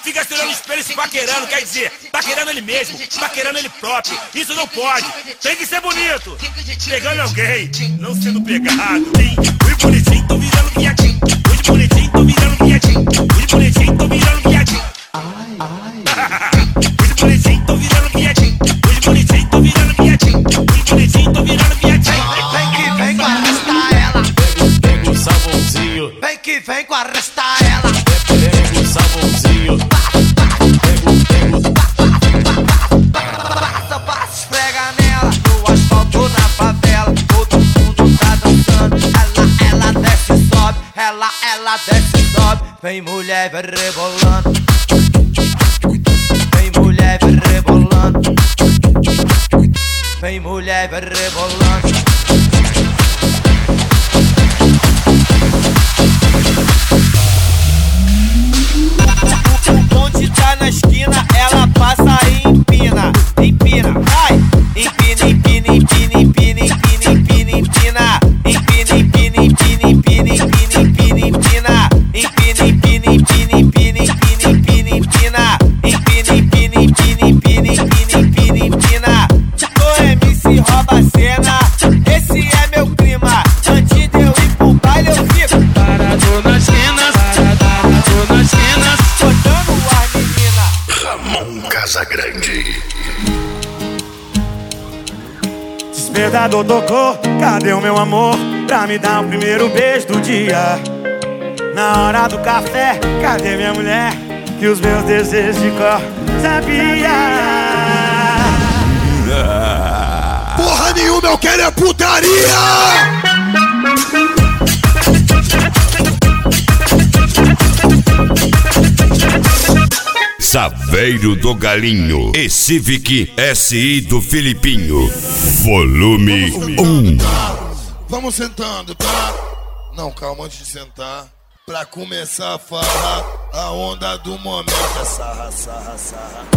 fica se olhando no espelho e se paquerando, quer dizer, paquerando ele mesmo, paquerando ele próprio. Isso não pode, tem que ser bonito. Pegando alguém, não sendo pegado. Fui bonitinho, tô virando viadinho. Fui bonitinho, tô virando viadinho. Fui bonitinho, tô virando viadinho. Fui bonitinho, tô virando viadinho. Fui bonitinho, tô virando viadinho. Fui bonitinho, tô virando viadinho. Vem que vem com arrastar ela. Pega o sabãozinho. Vem que vem com arrastar ela. Pega o sabãozinho. Passa, esfrega nela. No asfalto, na favela. Todo mundo tá dançando. Ela desce e sobe. Ela desce e sobe. Vem mulher, vai rebolando. Vem mulher, vai rebolando. Vem mulher, vai rebolando. O bonde tá na esquina, ela passa e empina, empina, vai! Empina, empina, empina, empina, empina, empina, empina. Empina, empina, empina, empina, empina, empina, empina. Empina, empina, empina, empina, empina, empina, empina. Empina, empina, empina, empina, empina, empina, empina. Tô MC rouba a cena, esse é meu clima. Antes de eu ir pro baile eu fico Parado nas esquinas, parado nas esquinas. botando ar, menina. Ramon Casagrande. Despertador tocou, cadê o meu amor? Pra me dar o primeiro beijo do dia. Na hora do café, cadê minha mulher? Que os meus desejos de cor sabia. Porra nenhuma, eu quero é putaria! Saveiro do Galinho e Civic SI do Filipinho. Volume 1. Vamos sentando, tá? Não, calma, antes de sentar. Pra começar a farra, a onda do momento é sarra, sarra, sarra.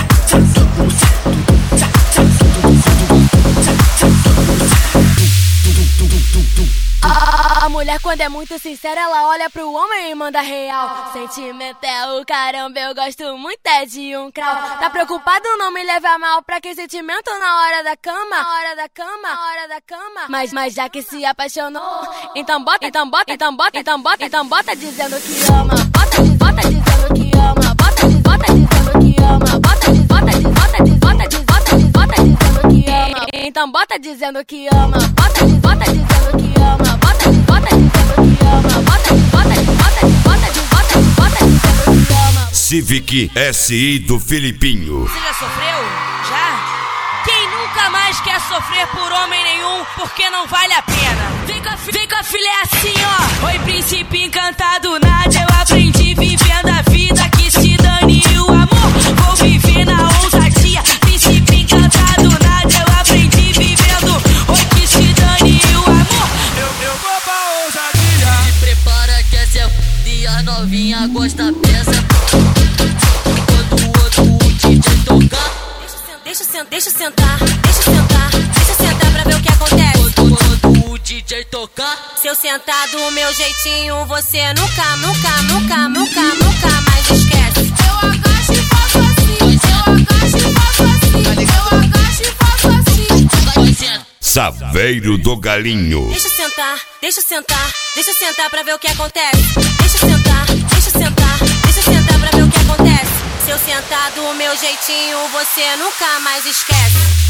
A mulher quando é muito sincera, ela olha pro homem e manda real. Sentimento é o caramba, eu gosto muito é de um crau. Tá preocupado não me levar mal, pra que sentimento na hora da cama? Na hora da cama, na hora da cama. Mas já que se apaixonou, então bota dizendo que ama. Bota dizendo que ama. Bota dizendo que ama. Bota dizendo que ama. Então bota dizendo que ama. Bota dizendo que ama. Bota dizendo que ama. Bota dizendo que ama. Civic SI do Filipinho. Você já sofreu? Já? Quem nunca mais quer sofrer por homem nenhum, porque não vale a pena? Vem com a filha assim, ó. Oi, príncipe encantado, nada eu aprendi vivendo a vida, que se dane o amor. Vou viver na ousadia, príncipe encantado, nada eu aprendi vivendo. Oi, que se dane o amor. Eu vou pra ousadia. Se prepara que essa é e a novinha gosta dessa. Quando o outro DJ tocar, Deixa eu sentar pra ver o que acontece. quando o DJ tocar, Se eu sentar do meu jeitinho, você nunca mais esquece. Eu agacho e faço assim, Saveiro do Galinho. Deixa eu sentar pra ver o que acontece. Deixa eu sentar pra ver o que acontece. Se eu sentar do meu jeitinho, você nunca mais esquece.